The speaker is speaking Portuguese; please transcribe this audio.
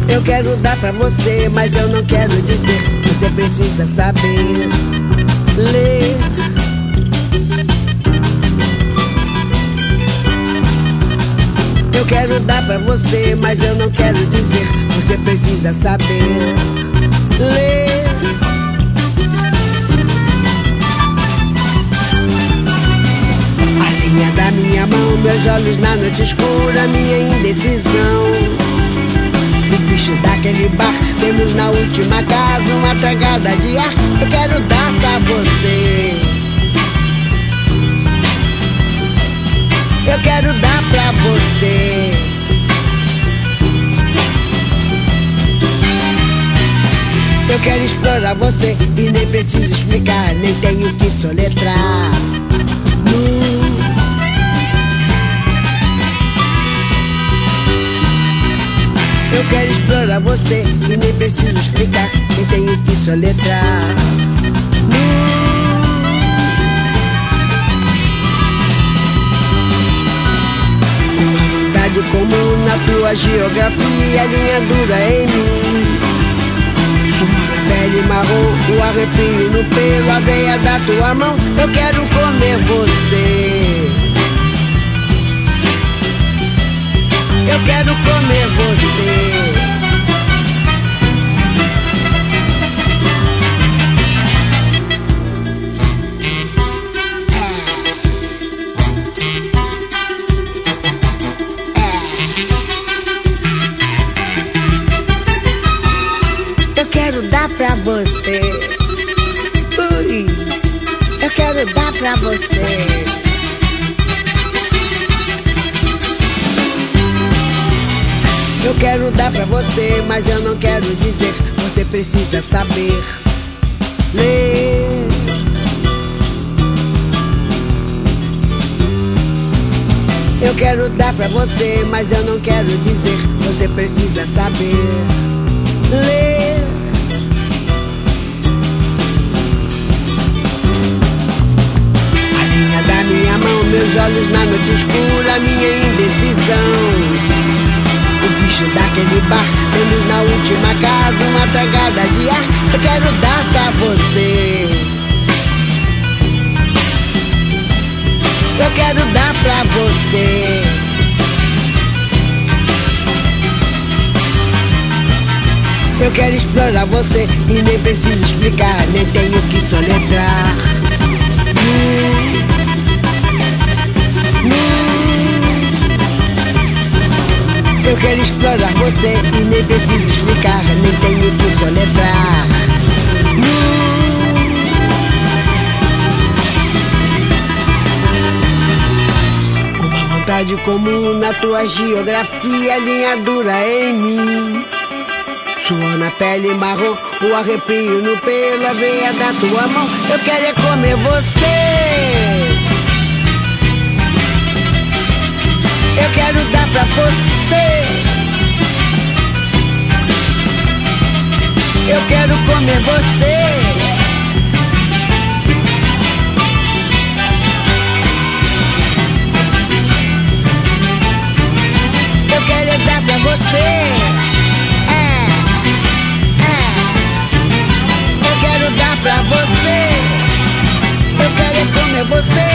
Eu quero dar pra você, mas eu não quero dizer. Você precisa saber ler. Eu quero dar pra você, mas eu não quero dizer. Você precisa saber ler. A linha da minha mão, meus olhos na noite escura, minha indecisão. O bicho daquele bar, temos na última casa uma tragada de ar. Eu quero dar pra você. Eu quero dar pra você. Eu quero explorar você e nem preciso explicar, nem tenho que soletrar. Eu quero explorar você e nem preciso explicar, nem tenho que soletrar. Uma vontade comum na tua geografia, linha dura em mim. Suor na pele marrom, o arrepio no pelo, a veia da tua mão. Eu quero comer você. Eu quero comer você. Eu quero dar pra você. Ui, eu quero dar pra você. Eu quero dar pra você, mas eu não quero dizer. Você precisa saber ler. Eu quero dar pra você, mas eu não quero dizer. Você precisa saber ler. A linha da minha mão, meus olhos na noite escura, minha indecisão. O bicho daquele bar, temos na última casa uma tragada de ar. Eu quero dar pra você. Eu quero dar pra você. Eu quero explorar você e nem preciso explicar, nem tenho que soletrar. Eu quero explorar você e nem preciso explicar, nem tenho que soletrar. Uma vontade comum na tua geografia, linha dura em mim. Suor na pele marrom, o arrepio no pelo, a veia da tua mão. Eu quero é comer você. Eu quero dar pra você. Eu quero comer você. Eu quero dar pra você. Eu quero dar pra você. Eu quero comer você.